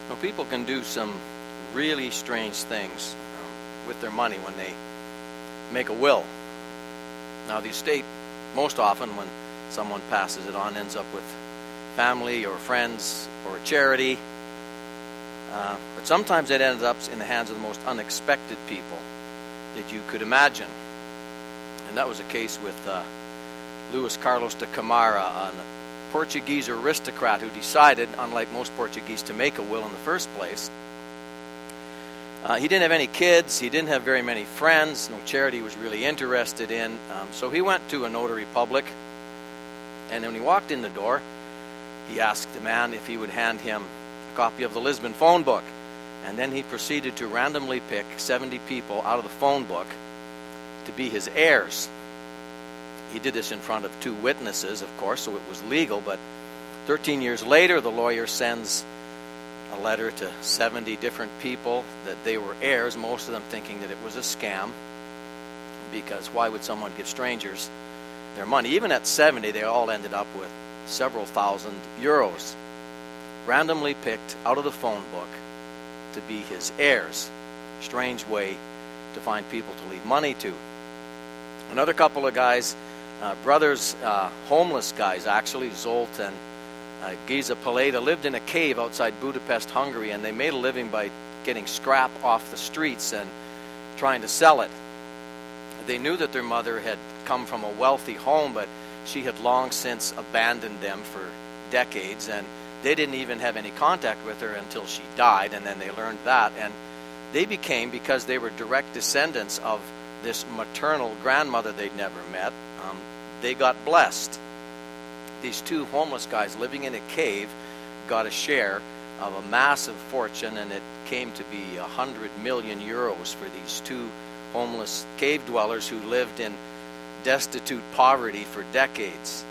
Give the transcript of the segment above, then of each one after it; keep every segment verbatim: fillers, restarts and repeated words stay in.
Well, people can do some really strange things with their money when they make a will. Now, the estate, most often when someone passes it on, ends up with family or friends or a charity. Uh, but sometimes it ends up in the hands of the most unexpected people that you could imagine. And that was the case with uh, Luis Carlos de Camara, a Portuguese aristocrat who decided, unlike most Portuguese, to make a will in the first place. Uh, he didn't have any kids. He didn't have very many friends. No charity he was really interested in. Um, so he went to a notary public. And when he walked in the door, he asked the man if he would hand him a copy of the Lisbon phone book. And then he proceeded to randomly pick seventy people out of the phone book to be his heirs. He did this in front of two witnesses, of course, so it was legal. But thirteen years later, the lawyer sends a letter to seventy different people that they were heirs, most of them thinking that it was a scam, because why would someone give strangers their money? Even at seventy, they all ended up with several thousand euros, randomly picked out of the phone book to be his heirs. Strange way to find people to leave money to. Another couple of guys, uh, brothers, uh, homeless guys actually, Zolt and uh, Giza Paleda, lived in a cave outside Budapest, Hungary, and they made a living by getting scrap off the streets and trying to sell it. They knew that their mother had come from a wealthy home, but she had long since abandoned them for decades, and they didn't even have any contact with her until she died, and then they learned that. And they became, because they were direct descendants of this maternal grandmother they'd never met, um, they got blessed. These two homeless guys living in a cave got a share of a massive fortune, and it came to be a hundred million euros for these two homeless cave dwellers who lived in destitute poverty for decades.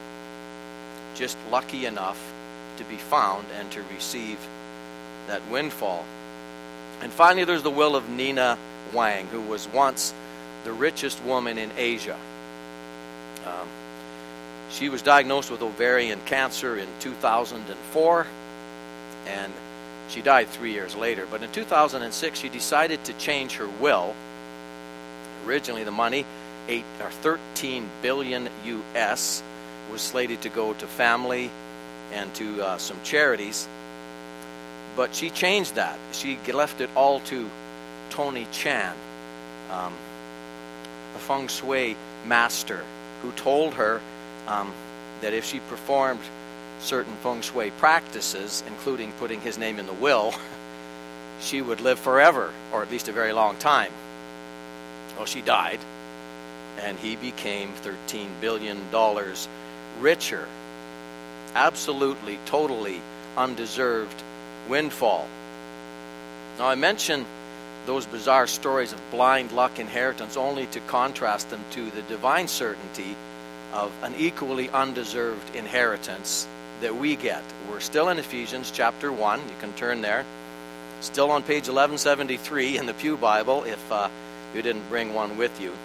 Just lucky enough to be found and to receive that windfall. And finally, there's the will of Nina Wang, who was once the richest woman in Asia. Um, she was diagnosed with ovarian cancer in two thousand four, and she died three years later. But in two thousand six, she decided to change her will. Originally, the money, eight or thirteen billion U S, was slated to go to family and to uh, some charities. But she changed that. She left it all to Tony Chan, um, a feng shui master, who told her um, that if she performed certain feng shui practices, including putting his name in the will, she would live forever, or at least a very long time. Well, she died, and he became thirteen billion dollars richer. Absolutely, totally undeserved windfall. Now, I mention those bizarre stories of blind luck inheritance only to contrast them to the divine certainty of an equally undeserved inheritance that we get. We're still in Ephesians chapter one. You can turn there. Still on page eleven seventy-three in the Pew Bible if uh, you didn't bring one with you.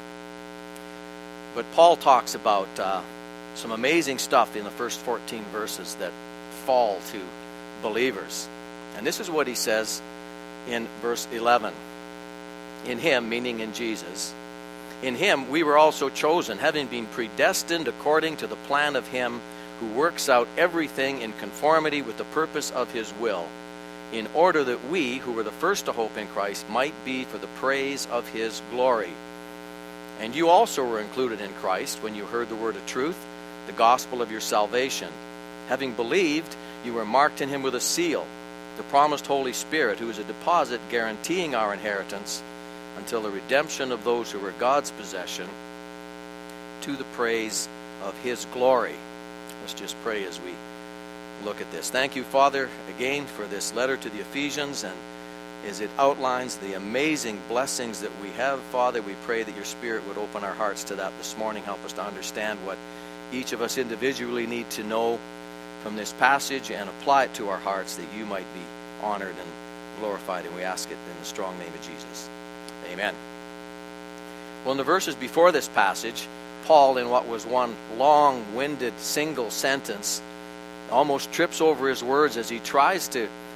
But Paul talks about uh, some amazing stuff in the first fourteen verses that fall to believers. And this is what he says in verse eleven. In him, meaning in Jesus, in him we were also chosen, having been predestined according to the plan of him who works out everything in conformity with the purpose of his will, in order that we, who were the first to hope in Christ, might be for the praise of his glory. And you also were included in Christ when you heard the word of truth, the gospel of your salvation. Having believed, you were marked in him with a seal, the promised Holy Spirit, who is a deposit guaranteeing our inheritance until the redemption of those who were God's possession, to the praise of his glory. Let's just pray as we look at this. Thank you, Father, again for this letter to the Ephesians, and as it outlines the amazing blessings that we have, Father, we pray that your Spirit would open our hearts to that this morning. Help us to understand what each of us individually need to know from this passage and apply it to our hearts, that you might be honored and glorified, and we ask it in the strong name of Jesus. Amen. Well, in the verses before this passage, Paul, in what was one long-winded single sentence, almost trips over his words as he tries to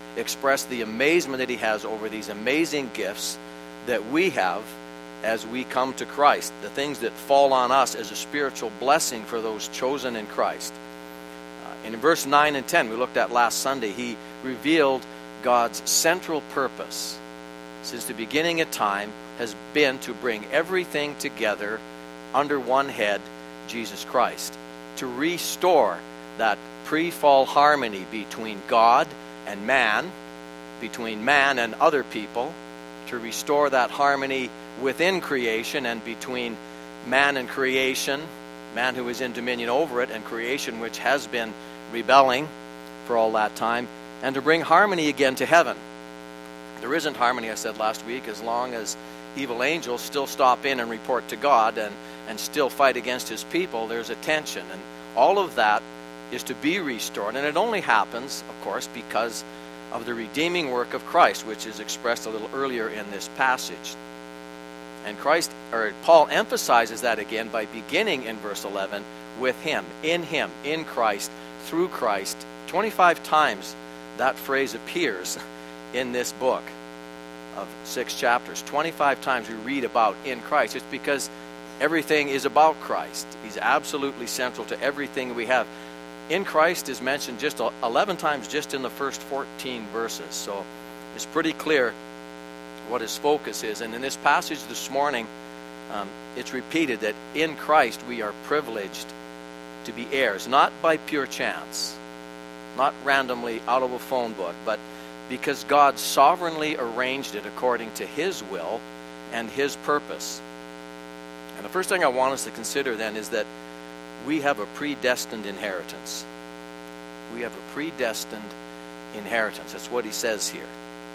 express the amazement that he has over these amazing gifts that we have as we come to Christ, the things that fall on us as a spiritual blessing for those chosen in Christ. Uh, in verse nine and ten, we looked at last Sunday, he revealed God's central purpose since the beginning of time has been to bring everything together under one head, Jesus Christ, to restore that pre-fall harmony between God and man, between man and other people, to restore that harmony within creation and between man and creation, man who is in dominion over it, and creation which has been rebelling for all that time, and to bring harmony again to heaven. There isn't harmony, I said last week, as long as evil angels still stop in and report to God and, and still fight against his people. There's a tension, and all of that is to be restored, and it only happens, of course, because of the redeeming work of Christ, which is expressed a little earlier in this passage. And Christ, or Paul emphasizes that again by beginning in verse eleven with him, in him, in Christ, through Christ. twenty-five times that phrase appears in this book of six chapters. twenty-five times we read about in Christ. It's because everything is about Christ. He's absolutely central to everything we have. In Christ is mentioned just eleven times just in the first fourteen verses. So it's pretty clear what his focus is. And in this passage this morning, um, it's repeated that in Christ we are privileged to be heirs, not by pure chance, not randomly out of a phone book, but because God sovereignly arranged it according to his will and his purpose. And the first thing I want us to consider then is that we have a predestined inheritance. We have a predestined inheritance. That's what he says here.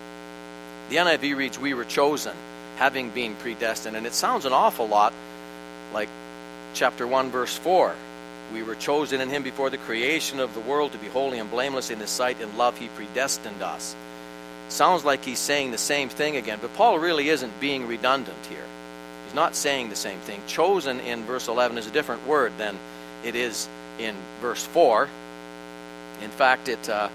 The N I V reads, we were chosen, having been predestined. And it sounds an awful lot like chapter one, verse four. We were chosen in him before the creation of the world to be holy and blameless in his sight. In love he predestined us. Sounds like he's saying the same thing again, but Paul really isn't being redundant here. He's not saying the same thing. Chosen in verse eleven is a different word than it is in verse four. In fact, it uh,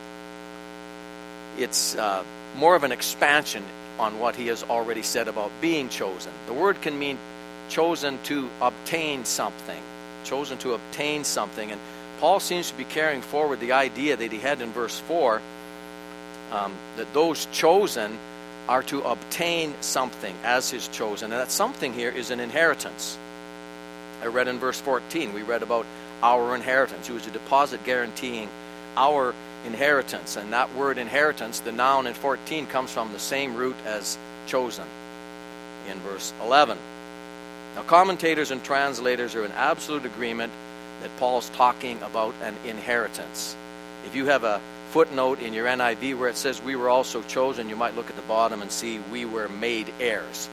it's uh, more of an expansion on what he has already said about being chosen. The word can mean chosen to obtain something. Chosen to obtain something. And Paul seems to be carrying forward the idea that he had in verse four, um, that those chosen are to obtain something as his chosen. And that something here is an inheritance. I read in verse fourteen, we read about our inheritance. It was a deposit guaranteeing our inheritance. And that word inheritance, the noun in fourteen, comes from the same root as chosen in verse eleven. Now, commentators and translators are in absolute agreement that Paul's talking about an inheritance. If you have a footnote in your N I V where it says we were also chosen, you might look at the bottom and see we were made heirs.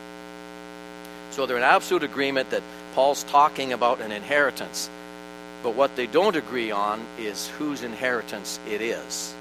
So they're in absolute agreement that Paul's talking about an inheritance. But what they don't agree on is whose inheritance it is.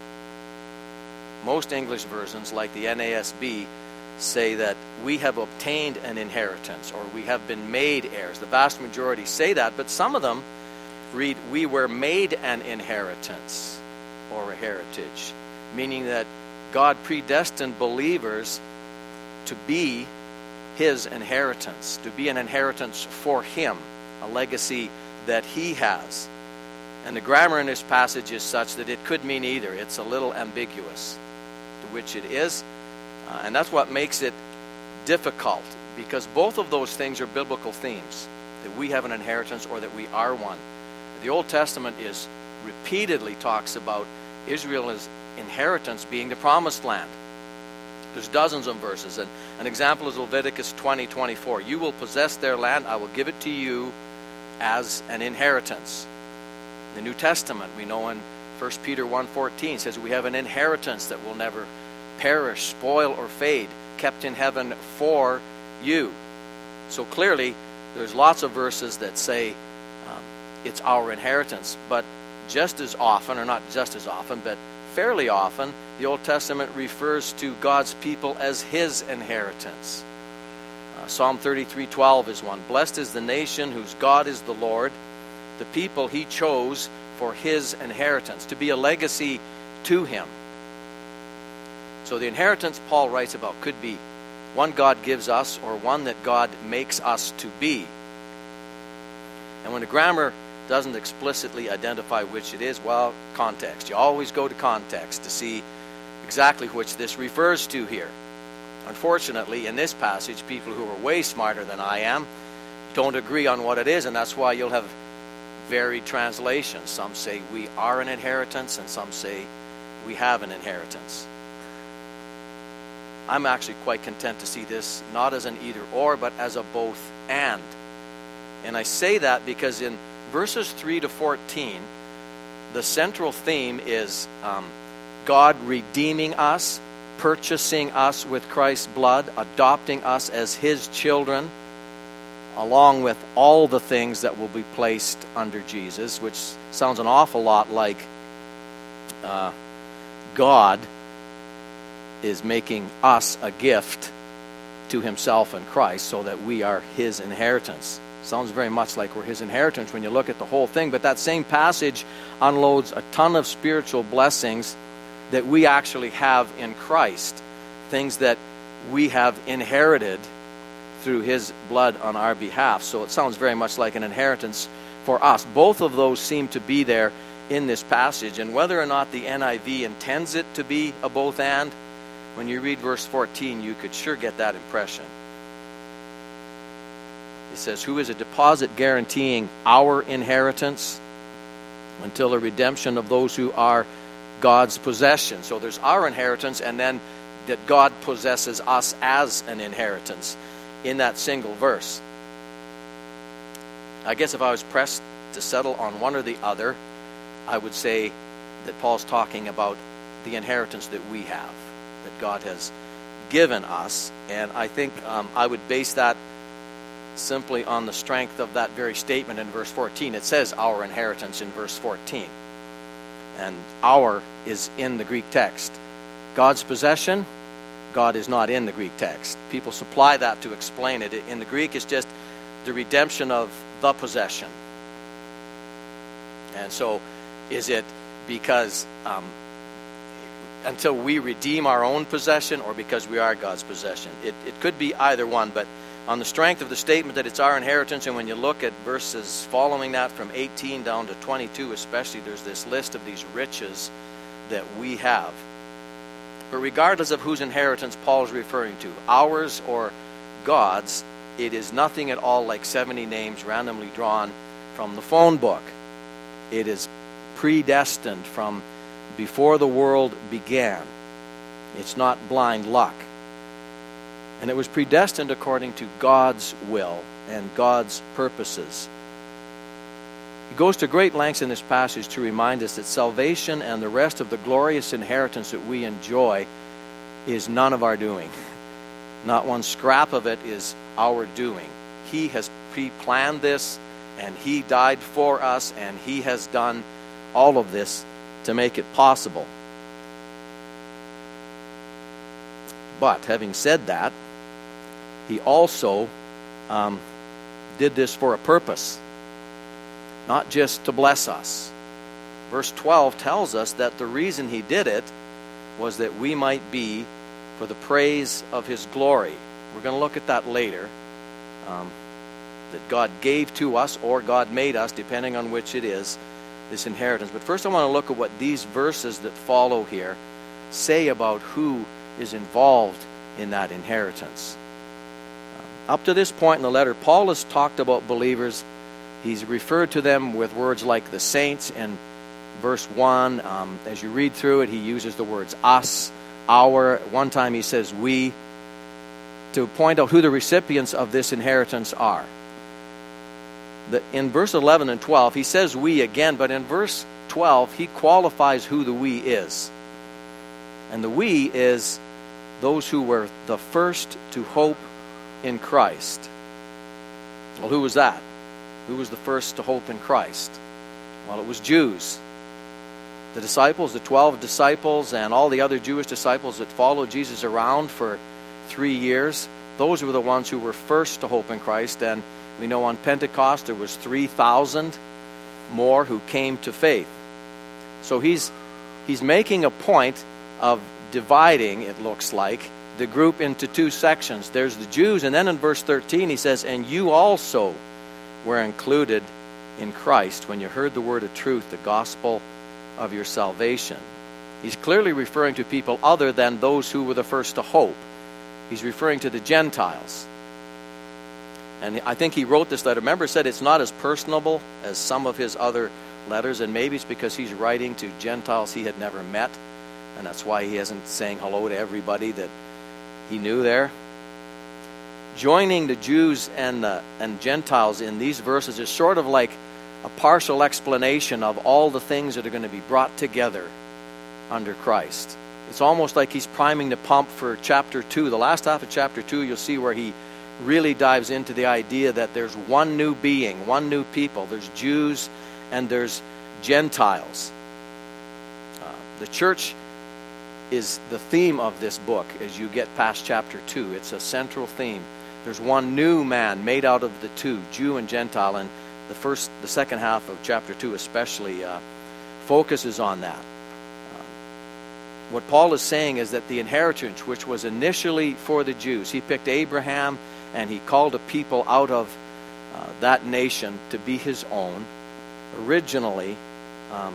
Most English versions, like the N A S B, say that we have obtained an inheritance or we have been made heirs. The vast majority say that, but some of them read we were made an inheritance or a heritage, meaning that God predestined believers to be his inheritance, to be an inheritance for him, a legacy that he has. And the grammar in this passage is such that it could mean either. It's a little ambiguous, to which it is. Uh, and that's what makes it difficult, because both of those things are biblical themes, that we have an inheritance or that we are one. The Old Testament is repeatedly talks about Israel's inheritance being the promised land. There's dozens of verses, and an example is Leviticus twenty twenty-four. You will possess their land, I will give it to you as an inheritance. The New Testament, we know in First Peter one fourteen, says we have an inheritance that will never perish, spoil, or fade, kept in heaven for you. So clearly, there's lots of verses that say um, it's our inheritance, but just as often, or not just as often, but fairly often, the Old Testament refers to God's people as his inheritance. Uh, Psalm thirty-three twelve is one. Blessed is the nation whose God is the Lord, the people he chose for his inheritance, to be a legacy to him. So the inheritance Paul writes about could be one God gives us or one that God makes us to be. And when the grammar doesn't explicitly identify which it is, well, context. You always go to context to see exactly which this refers to here. Unfortunately, in this passage, people who are way smarter than I am don't agree on what it is, and that's why you'll have varied translations. Some say we are an inheritance, and some say we have an inheritance. I'm actually quite content to see this not as an either or, but as a both and. And I say that because in verses three to fourteen, the central theme is um, God redeeming us, purchasing us with Christ's blood, adopting us as His children, along with all the things that will be placed under Jesus, which sounds an awful lot like uh, God is making us a gift to Himself and Christ so that we are His inheritance. Sounds very much like we're His inheritance when you look at the whole thing, but that same passage unloads a ton of spiritual blessings that we actually have in Christ, things that we have inherited through His blood on our behalf. So it sounds very much like an inheritance for us. Both of those seem to be there in this passage, and whether or not the N I V intends it to be a both and, when you read verse fourteen, you could sure get that impression. It says, who is a deposit guaranteeing our inheritance until the redemption of those who are God's possession. So there's our inheritance, and then that God possesses us as an inheritance in that single verse. I guess if I was pressed to settle on one or the other, I would say that Paul's talking about the inheritance that we have, that God has given us. And I think um, I would base that simply on the strength of that very statement in verse fourteen. It says our inheritance in verse fourteen. And our is in the Greek text. God's possession, God is not in the Greek text. People supply that to explain it. In the Greek, it's just the redemption of the possession. And so, is it because um, until we redeem our own possession, or because we are God's possession? It, it could be either one, but on the strength of the statement that it's our inheritance, and when you look at verses following that from eighteen down to twenty-two especially, there's this list of these riches that we have. But regardless of whose inheritance Paul is referring to, ours or God's, it is nothing at all like seventy names randomly drawn from the phone book. It is predestined from before the world began. It's not blind luck. And it was predestined according to God's will and God's purposes. He goes to great lengths in this passage to remind us that salvation and the rest of the glorious inheritance that we enjoy is none of our doing. Not one scrap of it is our doing. He has pre-planned this, and He died for us, and He has done all of this to make it possible. But having said that, He also um, did this for a purpose, not just to bless us. Verse twelve tells us that the reason He did it was that we might be for the praise of His glory. We're going to look at that later, um, that God gave to us, or God made us, depending on which it is, this inheritance. But first I want to look at what these verses that follow here say about who is involved in that inheritance. Up to this point in the letter, Paul has talked about believers. He's referred to them with words like the saints in verse one. Um, as you read through it, he uses the words us, our. One time he says we, to point out who the recipients of this inheritance are. The, in verse eleven and twelve, he says we again, but in verse twelve, he qualifies who the we is. And the we is those who were the first to hope in Christ. Well, who was that? Who was the first to hope in Christ? Well, it was Jews. The disciples, the twelve disciples, and all the other Jewish disciples that followed Jesus around for three years, those were the ones who were first to hope in Christ. And we know on Pentecost there was three thousand more who came to faith. So he's he's making a point of dividing, it looks like, the group into two sections. There's the Jews, and then in verse thirteen he says, and you also were included in Christ when you heard the word of truth, the gospel of your salvation. He's clearly referring to people other than those who were the first to hope. He's referring to the Gentiles. And I think he wrote this letter. Remember, said it's not as personable as some of his other letters, and maybe it's because he's writing to Gentiles he had never met, and that's why he isn't saying hello to everybody that he knew there. Joining the Jews and the, and Gentiles in these verses is sort of like a partial explanation of all the things that are going to be brought together under Christ. It's almost like he's priming the pump for chapter two. The last half of chapter two, you'll see where he really dives into the idea that there's one new being, one new people. There's Jews and there's Gentiles. Uh, the church is the theme of this book as you get past chapter two. It's a central theme. There's one new man made out of the two, Jew and Gentile, and the first, the second half of chapter two especially uh, focuses on that. Uh, what Paul is saying is that the inheritance, which was initially for the Jews, he picked Abraham and he called a people out of uh, that nation to be his own. Originally, um,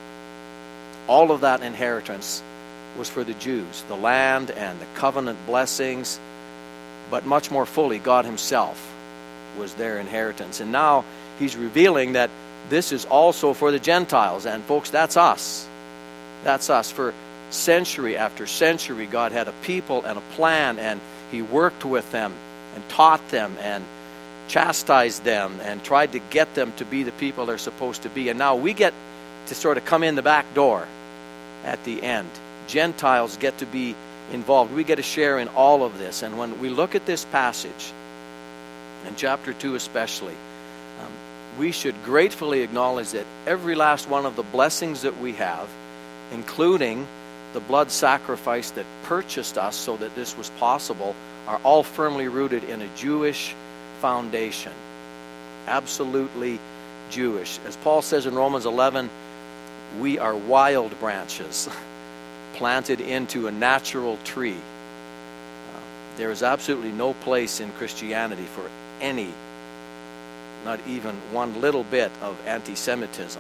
all of that inheritance was for the Jews, the land and the covenant blessings, but much more fully, God himself was their inheritance. And now he's revealing that this is also for the Gentiles. And folks, that's us. That's us. For century after century, God had a people and a plan, and he worked with them and taught them and chastised them and tried to get them to be the people they're supposed to be. And now we get to sort of come in the back door at the end. Gentiles get to be involved. We get to share in all of this. And when we look at this passage, in chapter two especially, um, we should gratefully acknowledge that every last one of the blessings that we have, including the blood sacrifice that purchased us so that this was possible, are all firmly rooted in a Jewish foundation. Absolutely Jewish. As Paul says in Romans eleven, we are wild branches planted into a natural tree. Uh, there is absolutely no place in Christianity for any, not even one little bit of anti-Semitism.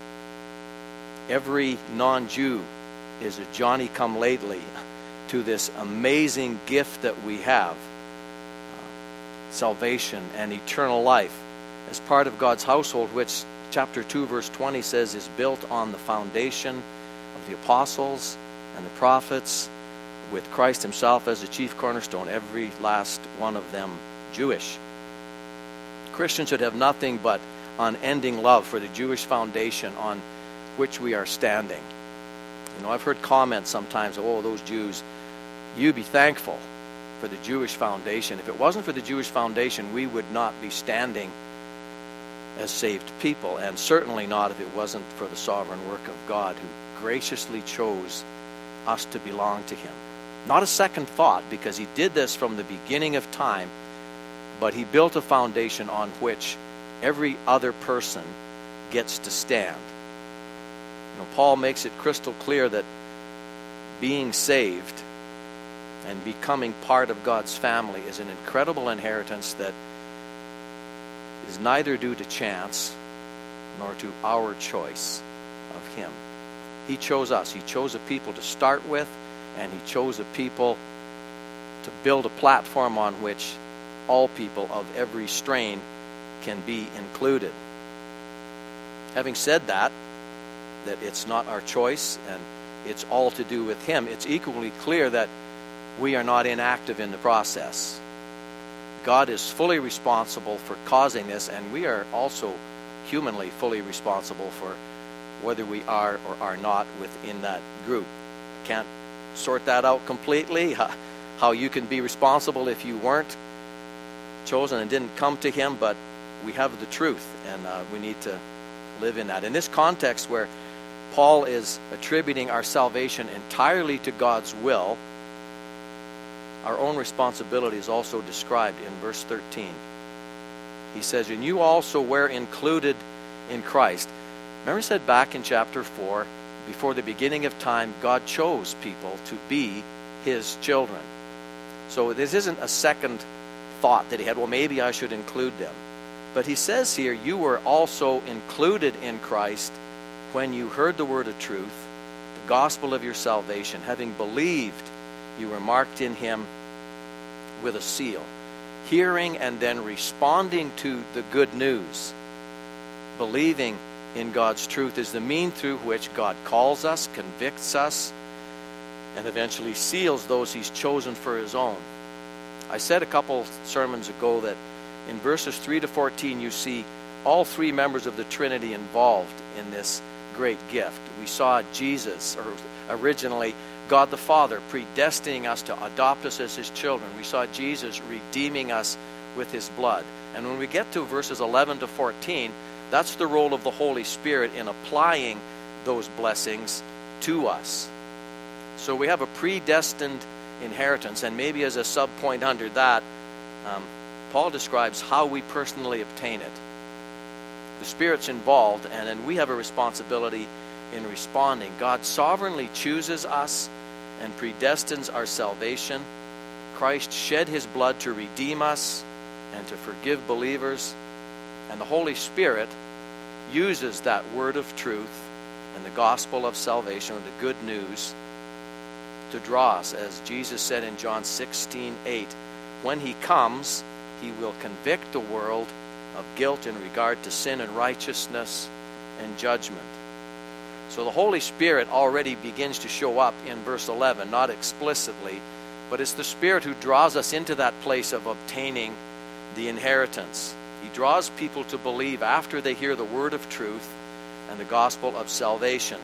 Every non-Jew is a Johnny-come-lately to this amazing gift that we have, uh, salvation and eternal life, as part of God's household, which chapter two verse twenty says is built on the foundation of the apostles and the prophets, with Christ himself as the chief cornerstone, every last one of them Jewish. Christians should have nothing but unending love for the Jewish foundation on which we are standing. You know, I've heard comments sometimes, oh, those Jews. You be thankful for the Jewish foundation. If it wasn't for the Jewish foundation, we would not be standing as saved people, and certainly not if it wasn't for the sovereign work of God, who graciously chose us to belong to him. Not a second thought, because he did this from the beginning of time, but he built a foundation on which every other person gets to stand. You know, Paul makes it crystal clear that being saved and becoming part of God's family is an incredible inheritance that is neither due to chance nor to our choice of him. He chose us. He chose a people to start with, and he chose a people to build a platform on which all people of every strain can be included. Having said that, that it's not our choice and it's all to do with him, it's equally clear that we are not inactive in the process. God is fully responsible for causing this, and we are also humanly fully responsible for whether we are or are not within that group. Can't sort that out completely, how you can be responsible if you weren't chosen and didn't come to him, but we have the truth, and uh, we need to live in that. In this context where Paul is attributing our salvation entirely to God's will, our own responsibility is also described in verse thirteen. He says, and you also were included in Christ. Remember he said back in chapter four, before the beginning of time, God chose people to be his children. So this isn't a second thought that he had, well, maybe I should include them. But he says here, you were also included in Christ when you heard the word of truth, the gospel of your salvation. Having believed, you were marked in him with a seal. Hearing and then responding to the good news. Believing in God's truth is the mean through which God calls us, convicts us, and eventually seals those he's chosen for his own. I said a couple sermons ago that in verses three to fourteen you see all three members of the Trinity involved in this great gift. We saw Jesus, or originally God the Father, predestining us to adopt us as his children. We saw Jesus redeeming us with his blood. And when we get to verses eleven to fourteen, that's the role of the Holy Spirit in applying those blessings to us. So we have a predestined inheritance, and maybe as a sub-point under that, um, Paul describes how we personally obtain it. The Spirit's involved, and then we have a responsibility in responding. God sovereignly chooses us and predestines our salvation. Christ shed his blood to redeem us and to forgive believers. And the Holy Spirit uses that word of truth and the gospel of salvation, or the good news, to draw us. As Jesus said in John sixteen eight, when he comes, he will convict the world of guilt in regard to sin and righteousness and judgment. So the Holy Spirit already begins to show up in verse eleven, not explicitly, but it's the Spirit who draws us into that place of obtaining the inheritance. He draws people to believe after they hear the word of truth and the gospel of salvation.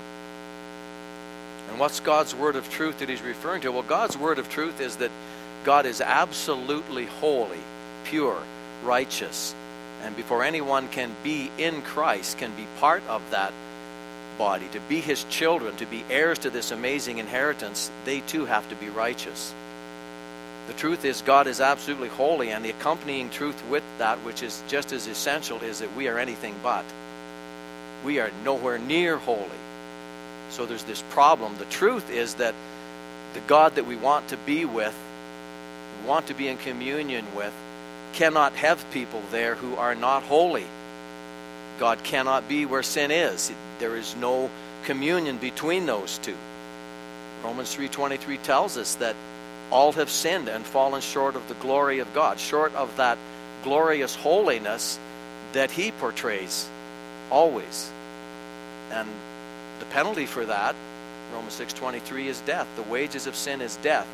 And what's God's word of truth that he's referring to? Well, God's word of truth is that God is absolutely holy, pure, righteous, and before anyone can be in Christ, can be part of that body, to be his children, to be heirs to this amazing inheritance, they too have to be righteous. The truth is God is absolutely holy, and the accompanying truth with that, which is just as essential, is that we are anything but. We are nowhere near holy. So there's this problem. The truth is that the God that we want to be with, we want to be in communion with, cannot have people there who are not holy. God cannot be where sin is. There is no communion between those two. Romans three twenty-three tells us that all have sinned and fallen short of the glory of God, short of that glorious holiness that he portrays always. And the penalty for that, Romans six twenty-three, is death. The wages of sin is death.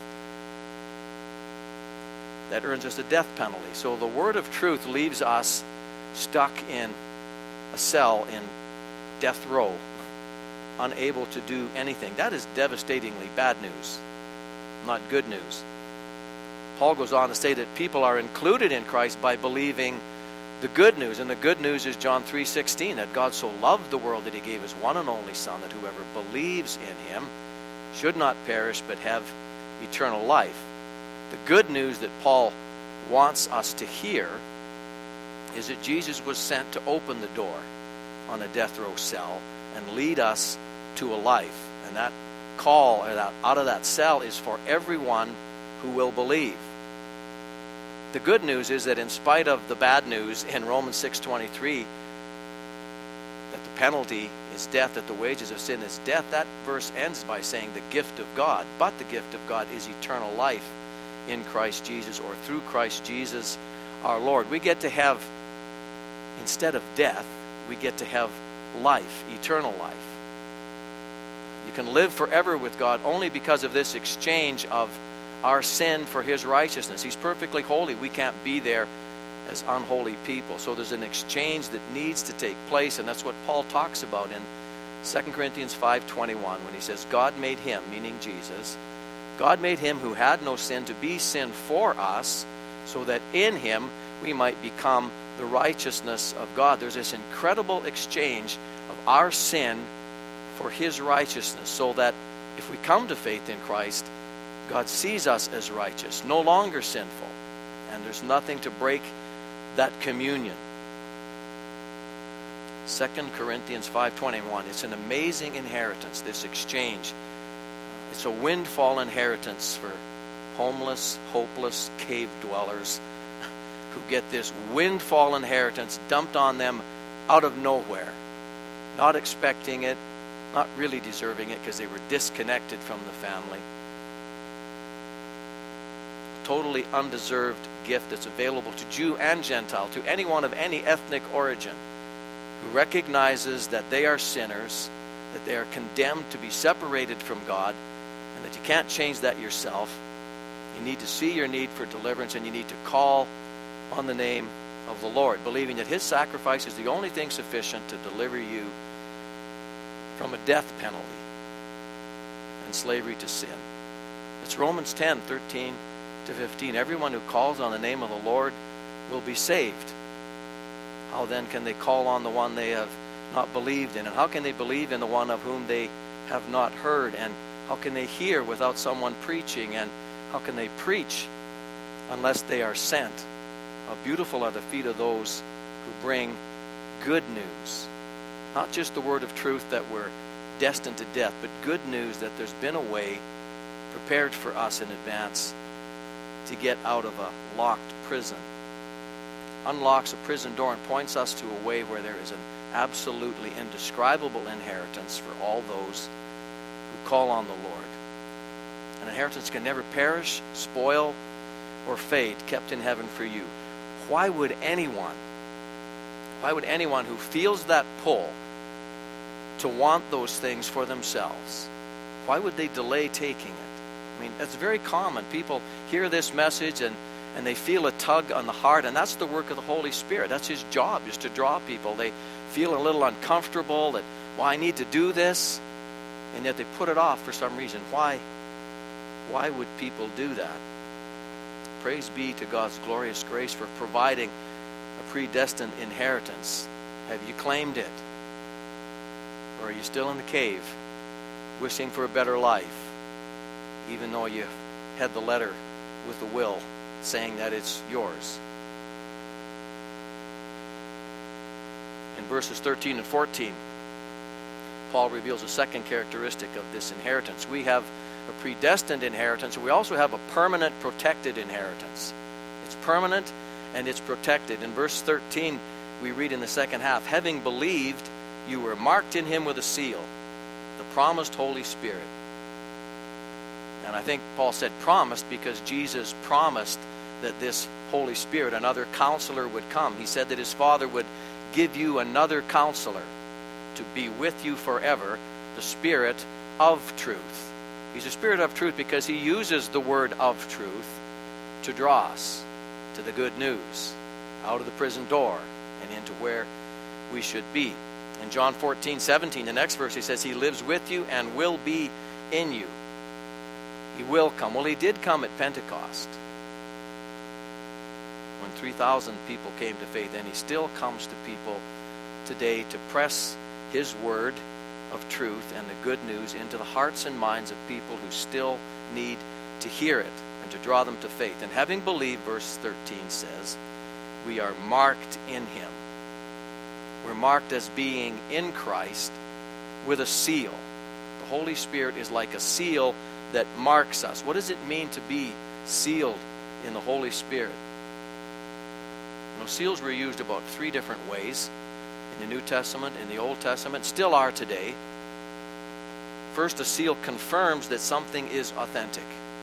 That earns us a death penalty. So the word of truth leaves us stuck in a cell in death row, unable to do anything. That is devastatingly bad news, not good news. Paul goes on to say that people are included in Christ by believing the good news. And the good news is John three sixteen, that God so loved the world that he gave his one and only Son, that whoever believes in him should not perish but have eternal life. The good news that Paul wants us to hear is that Jesus was sent to open the door on a death row cell and lead us to a life. And that call or that out of that cell is for everyone who will believe. The good news is that in spite of the bad news in Romans six twenty-three, that the penalty is death, that the wages of sin is death, that verse ends by saying the gift of God. But the gift of God is eternal life in Christ Jesus, or through Christ Jesus our Lord. We get to have, instead of death, we get to have life, eternal life. You can live forever with God only because of this exchange of our sin for his righteousness. He's perfectly holy. We can't be there as unholy people. So there's an exchange that needs to take place, and that's what Paul talks about in Second Corinthians five twenty-one when he says, God made him, meaning Jesus, God made him who had no sin to be sin for us, so that in him we might become the righteousness of God. There's this incredible exchange of our sin for his righteousness, so that if we come to faith in Christ, God sees us as righteous, no longer sinful, and there's nothing to break that communion. Second Corinthians five twenty-one. It's an amazing inheritance, this exchange. It's a windfall inheritance for homeless, hopeless cave dwellers who get this windfall inheritance dumped on them out of nowhere, not expecting it, not really deserving it because they were disconnected from the family. Totally undeserved gift that's available to Jew and Gentile, to anyone of any ethnic origin who recognizes that they are sinners, that they are condemned to be separated from God, and that you can't change that yourself. You need to see your need for deliverance, and you need to call on the name of the Lord, believing that his sacrifice is the only thing sufficient to deliver you from a death penalty and slavery to sin. It's Romans ten thirteen to fifteen. Everyone who calls on the name of the Lord will be saved. How then can they call on the one they have not believed in? And how can they believe in the one of whom they have not heard? And how can they hear without someone preaching? And how can they preach unless they are sent? How beautiful are the feet of those who bring good news. Not just the word of truth that we're destined to death, but good news that there's been a way prepared for us in advance to get out of a locked prison. Unlocks a prison door and points us to a way where there is an absolutely indescribable inheritance for all those who call on the Lord. An inheritance can never perish, spoil, or fade, kept in heaven for you. Why would anyone, why would anyone who feels that pull to want those things for themselves, why would they delay taking it? I mean, that's very common. People hear this message and, and they feel a tug on the heart, and that's the work of the Holy Spirit. That's his job, is to draw people. They feel a little uncomfortable that, well, I need to do this, and yet they put it off for some reason. Why? Why would people do that? Praise be to God's glorious grace for providing a predestined inheritance. Have you claimed it? Or are you still in the cave, wishing for a better life, even though you had the letter with the will saying that it's yours? In verses thirteen and fourteen, Paul reveals a second characteristic of this inheritance. We have a predestined inheritance, and we also have a permanent protected inheritance. It's permanent and it's protected. In verse thirteen, we read in the second half, having believed, you were marked in him with a seal, the promised Holy Spirit. And I think Paul said promised because Jesus promised that this Holy Spirit, another counselor, would come. He said that his Father would give you another counselor to be with you forever, the Spirit of truth. He's a Spirit of truth because he uses the word of truth to draw us to the good news, out of the prison door and into where we should be. In John fourteen seventeen, the next verse, he says, he lives with you and will be in you. He will come. Well, he did come at Pentecost when three thousand people came to faith, and he still comes to people today to press his word of truth and the good news into the hearts and minds of people who still need to hear it and to draw them to faith. And having believed, verse thirteen says, we are marked in him. We're marked as being in Christ with a seal. The Holy Spirit is like a seal that marks us. What does it mean to be sealed in the Holy Spirit? You know, seals were used about three different ways in the New Testament, in the Old Testament, still are today. First, a seal confirms that something is authentic.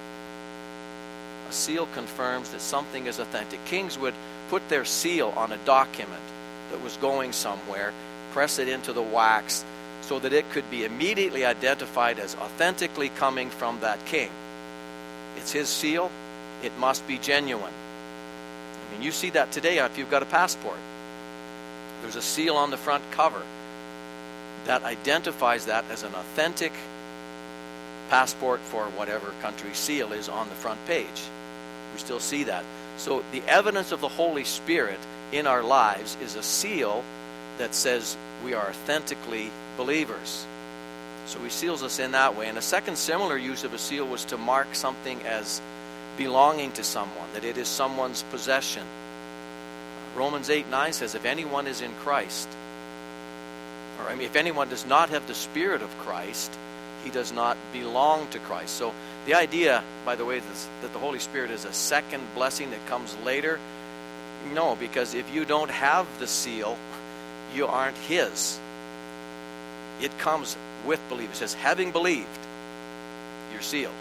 A seal confirms that something is authentic. Kings would put their seal on a document that was going somewhere, press it into the wax so that it could be immediately identified as authentically coming from that king. It's his seal. It must be genuine. I mean, you see that today if you've got a passport. There's a seal on the front cover that identifies that as an authentic passport for whatever country's seal is on the front page. We still see that. So the evidence of the Holy Spirit in our lives is a seal that says we are authentically believers. So he seals us in that way. And a second similar use of a seal was to mark something as belonging to someone, that it is someone's possession. Romans eight nine says, if anyone is in Christ, or I mean, if anyone does not have the Spirit of Christ, he does not belong to Christ. So the idea, by the way, this, that the Holy Spirit is a second blessing that comes later, no, because if you don't have the seal, you aren't his. It comes with belief. It says, having believed, you're sealed.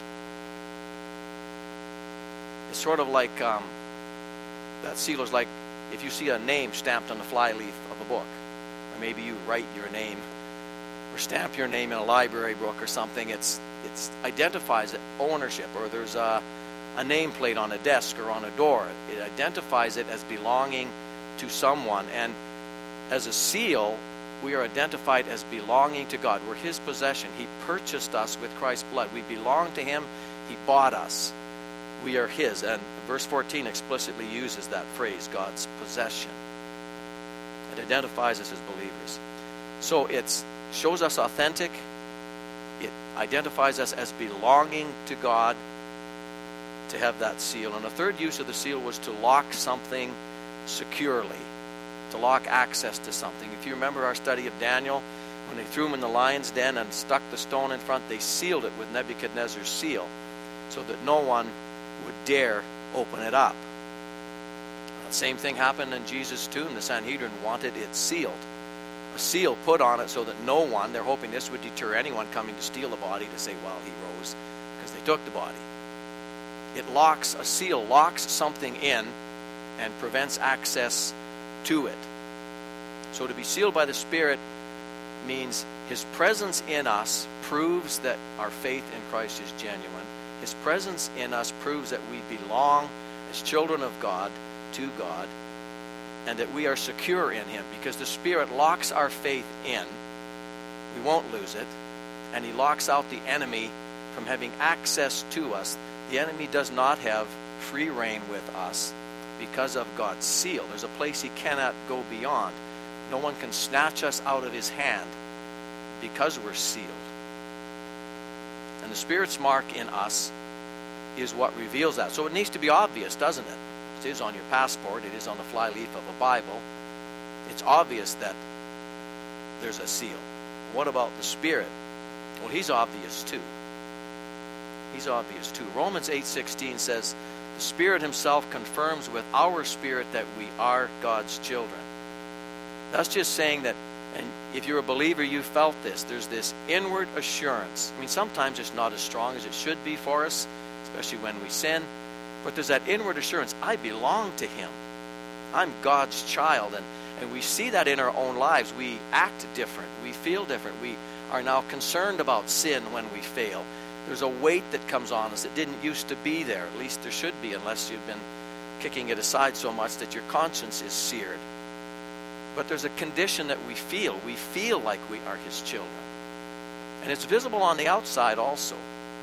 It's sort of like, um, that seal is like if you see a name stamped on the flyleaf of a book, or maybe you write your name or stamp your name in a library book or something. It's it's identifies ownership, or there's a, a nameplate on a desk or on a door. It identifies it as belonging to someone. And as a seal, we are identified as belonging to God. We're his possession. He purchased us with Christ's blood. We belong to him. He bought us. We are his. And verse fourteen explicitly uses that phrase, God's possession. It identifies us as believers. So it shows us authentic. It identifies us as belonging to God to have that seal. And the third use of the seal was to lock something securely, to lock access to something. If you remember our study of Daniel, when they threw him in the lion's den and stuck the stone in front, they sealed it with Nebuchadnezzar's seal so that no one would dare open it up. The same thing happened in Jesus' tomb. The Sanhedrin wanted it sealed. A seal put on it so that no one, they're hoping this would deter anyone coming to steal the body to say, well, he rose, because they took the body. It locks, a seal locks something in and prevents access to it. So to be sealed by the Spirit means his presence in us proves that our faith in Christ is genuine. His presence in us proves that we belong as children of God to God, and that we are secure in him, because the Spirit locks our faith in. We won't lose it. And he locks out the enemy from having access to us. The enemy does not have free reign with us because of God's seal. There's a place he cannot go beyond. No one can snatch us out of his hand because we're sealed. And the Spirit's mark in us is what reveals that. So it needs to be obvious, doesn't it? It is on your passport. It is on the flyleaf of a Bible. It's obvious that there's a seal. What about the Spirit? Well, he's obvious too. He's obvious too. Romans eight sixteen says, the Spirit himself confirms with our spirit that we are God's children. That's just saying that, and if you're a believer, you felt this. There's this inward assurance. I mean, sometimes it's not as strong as it should be for us, especially when we sin. But there's that inward assurance. I belong to him. I'm God's child. And, and we see that in our own lives. We act different. We feel different. We are now concerned about sin when we fail. There's a weight that comes on us that didn't used to be there. At least there should be, unless you've been kicking it aside so much that your conscience is seared. But there's a condition that we feel. We feel like we are his children. And it's visible on the outside also.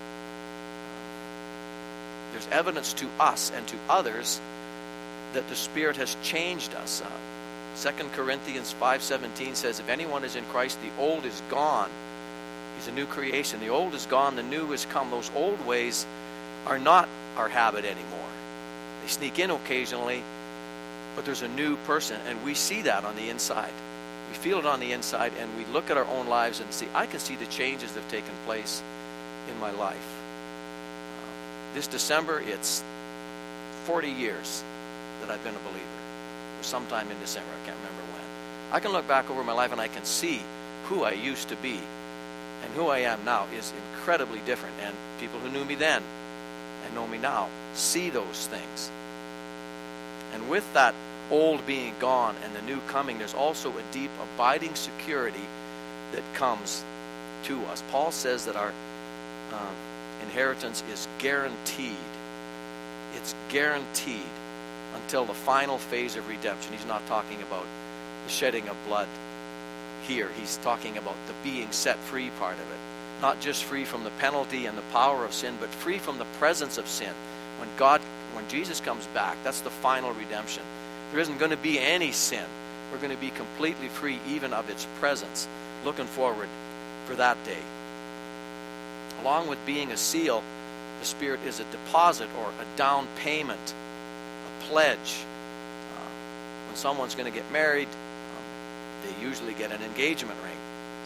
There's evidence to us and to others that the Spirit has changed us. Uh, Second Corinthians five seventeen says, if anyone is in Christ, the old is gone. He's a new creation. The old is gone, the new has come. Those old ways are not our habit anymore. They sneak in occasionally, but there's a new person, and we see that on the inside. We feel it on the inside, and we look at our own lives and see, I can see the changes that have taken place in my life. Uh, this December, it's forty years that I've been a believer. It was sometime in December, I can't remember when. I can look back over my life and I can see who I used to be, and who I am now is incredibly different. And people who knew me then and know me now see those things. And with that old being gone and the new coming, there's also a deep abiding security that comes to us. Paul says that our um, inheritance is guaranteed. It's guaranteed until the final phase of redemption. He's not talking about the shedding of blood here. He's talking about the being set free part of it. Not just free from the penalty and the power of sin, but free from the presence of sin. When God, when Jesus comes back, that's the final redemption. There isn't going to be any sin. We're going to be completely free even of its presence. Looking forward for that day. Along with being a seal, the Spirit is a deposit or a down payment, a pledge. Uh, when someone's going to get married, um, they usually get an engagement ring.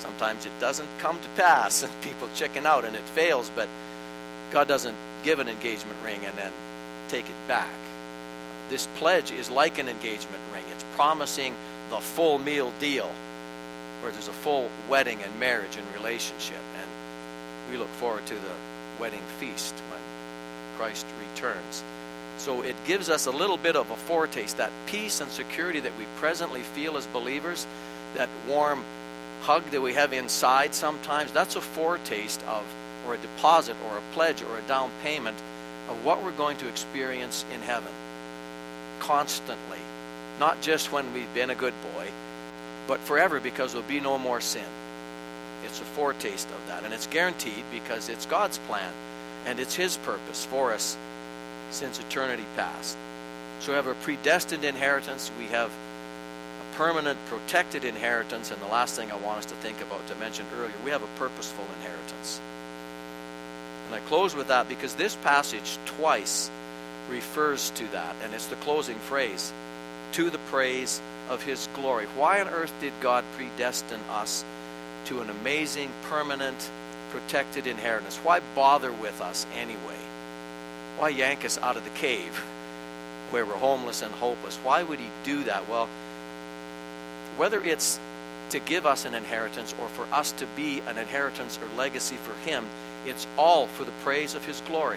Sometimes it doesn't come to pass and people chicken out and it fails, but God doesn't give an engagement ring and then take it back. This pledge is like an engagement ring. It's promising the full meal deal, where there's a full wedding and marriage and relationship. And we look forward to the wedding feast when Christ returns. So it gives us a little bit of a foretaste, that peace and security that we presently feel as believers, that warm hug that we have inside sometimes. That's a foretaste of, or a deposit or a pledge or a down payment of what we're going to experience in heaven constantly. Not just when we've been a good boy, but forever, because there'll be no more sin. It's a foretaste of that, and it's guaranteed because it's God's plan and it's His purpose for us since eternity past. So we have a predestined inheritance, we have a permanent protected inheritance, and the last thing I want us to think about, to mention earlier, we have a purposeful inheritance. And I close with that because this passage twice refers to that, and it's the closing phrase, to the praise of His glory. Why on earth did God predestine us to an amazing, permanent, protected inheritance? Why bother with us anyway? Why yank us out of the cave where we're homeless and hopeless? Why would He do that? Well, whether it's to give us an inheritance or for us to be an inheritance or legacy for Him, it's all for the praise of His glory.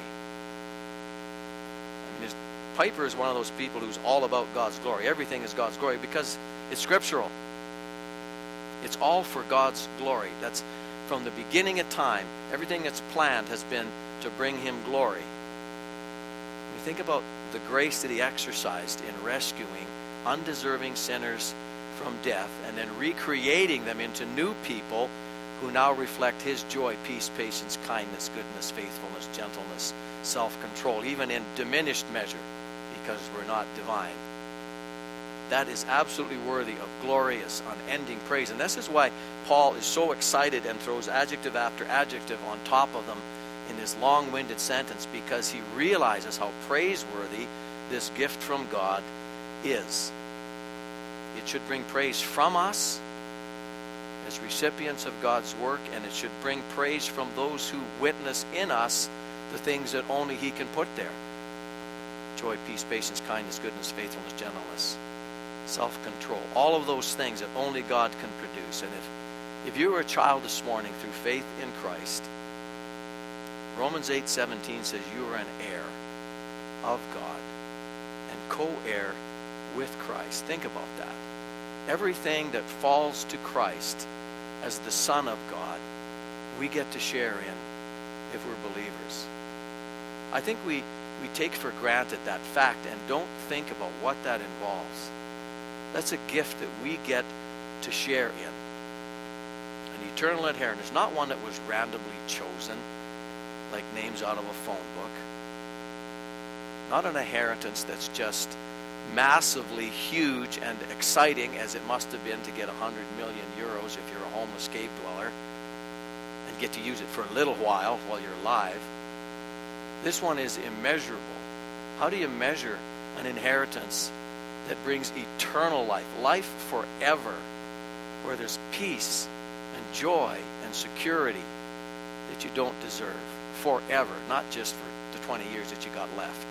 I mean, Piper is one of those people who's all about God's glory. Everything is God's glory because it's scriptural. It's all for God's glory. That's from the beginning of time. Everything that's planned has been to bring Him glory. When you think about the grace that He exercised in rescuing undeserving sinners from death and then recreating them into new people who now reflect His joy, peace, patience, kindness, goodness, faithfulness, gentleness, self-control, even in diminished measure, because we're not divine. That is absolutely worthy of glorious, unending praise. And this is why Paul is so excited and throws adjective after adjective on top of them in this long-winded sentence, because he realizes how praiseworthy this gift from God is. It should bring praise from us as recipients of God's work, and it should bring praise from those who witness in us the things that only He can put there. Joy, peace, patience, kindness, goodness, faithfulness, gentleness, self-control. All of those things that only God can produce. And if, if you were a child this morning through faith in Christ, Romans eight seventeen says you are an heir of God and co-heir with Christ. Think about that. Everything that falls to Christ as the Son of God, we get to share in if we're believers. I think we, we take for granted that fact and don't think about what that involves. That's a gift that we get to share in. An eternal inheritance, not one that was randomly chosen, like names out of a phone book. Not an inheritance that's just massively huge and exciting as it must have been to get one hundred million euros if you're a homeless cave dweller and get to use it for a little while while you're alive. This one is immeasurable. How do you measure an inheritance that brings eternal life, life forever, where there's peace and joy and security that you don't deserve forever, not just for the twenty years that you got left?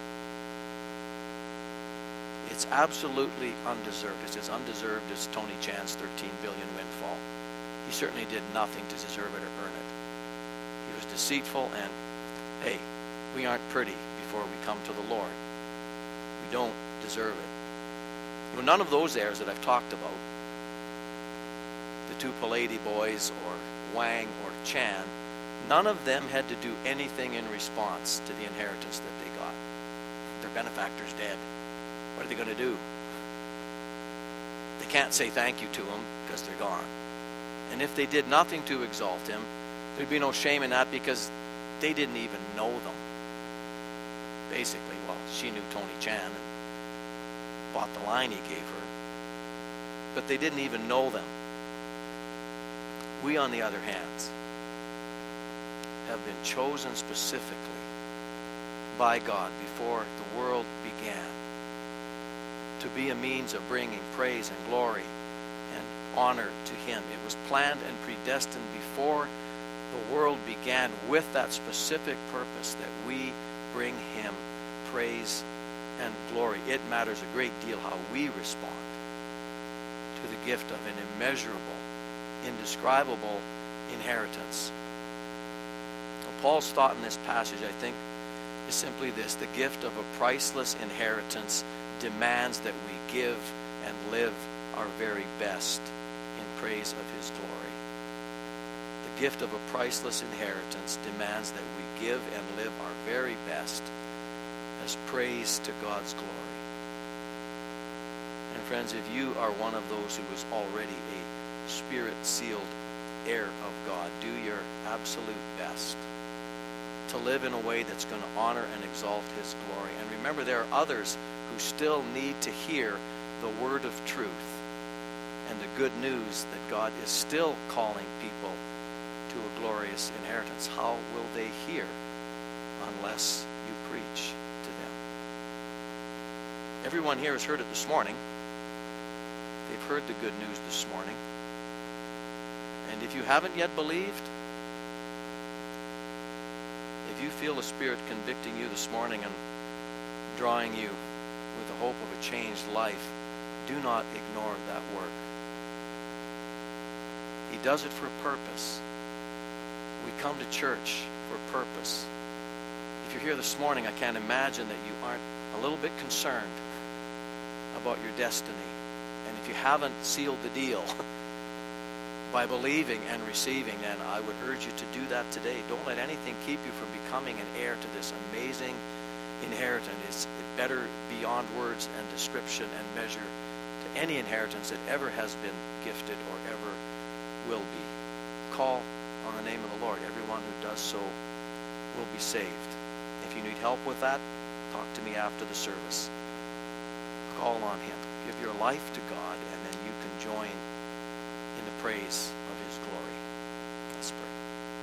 It's absolutely undeserved. It's as undeserved as Tony Chan's thirteen billion windfall. He certainly did nothing to deserve it or earn it. He was deceitful, and hey, we aren't pretty before we come to the Lord. We don't deserve it. Well, none of those heirs that I've talked about, the two Palady boys or Wang or Chan, none of them had to do anything in response to the inheritance that they got. Their benefactor's dead. What are they going to do? They can't say thank you to him because they're gone. And if they did nothing to exalt him, there'd be no shame in that because they didn't even know them. Basically, well, she knew Tony Chan and bought the line he gave her. But they didn't even know them. We, on the other hand, have been chosen specifically by God before the world began to be a means of bringing praise and glory and honor to him. It was planned and predestined before the world began with that specific purpose that we bring him praise and glory. It matters a great deal how we respond to the gift of an immeasurable, indescribable inheritance. Well, Paul's thought in this passage, I think, is simply this: the gift of a priceless inheritance demands that we give and live our very best in praise of his glory. The gift of a priceless inheritance demands that we give and live our very best as praise to God's glory. And friends, if you are one of those who is already a Spirit-sealed heir of God, do your absolute best to live in a way that's going to honor and exalt his glory. And remember, there are others who still need to hear the word of truth and the good news that God is still calling people to a glorious inheritance. How will they hear unless you preach to them? Everyone here has heard it this morning. They've heard the good news this morning. And if you haven't yet believed, if you feel the Spirit convicting you this morning and drawing you with the hope of a changed life, do not ignore that work. He does it for a purpose. We come to church for a purpose. If you're here this morning, I can't imagine that you aren't a little bit concerned about your destiny. And if you haven't sealed the deal by believing and receiving, then I would urge you to do that today. Don't let anything keep you from becoming an heir to this amazing inheritance. It's better beyond words and description and measure to any inheritance that ever has been gifted or ever will be. Call on the name of the Lord. Everyone who does so will be saved. If you need help with that, talk to me after the service. Call on him. Give your life to God, and then you can join in the praise of his glory. Let's pray.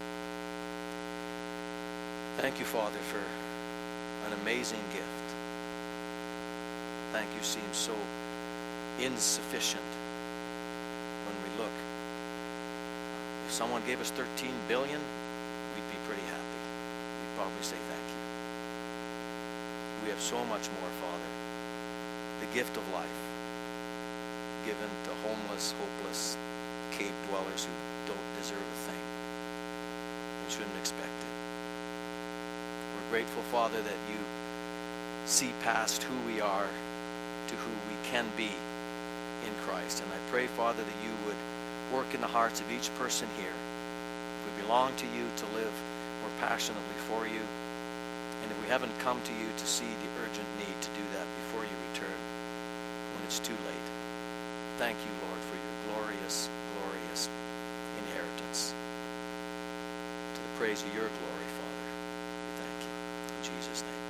Thank you, Father, for an amazing gift. Thank you seems so insufficient when we look. If someone gave us thirteen billion dollars, we'd be pretty happy. We'd probably say thank you. We have so much more, Father. The gift of life given to homeless, hopeless cave dwellers who don't deserve a thing and shouldn't expect it. We're grateful, Father, that you see past who we are to who we can be in Christ. And I pray, Father, that you would work in the hearts of each person here. We belong to you to live more passionately for you. And if we haven't come to you to see the urgent need to do that before you return, when it's too late, thank you, Lord, for your glorious, glorious inheritance. To the praise of your glory, Father, we thank you. In Jesus' name.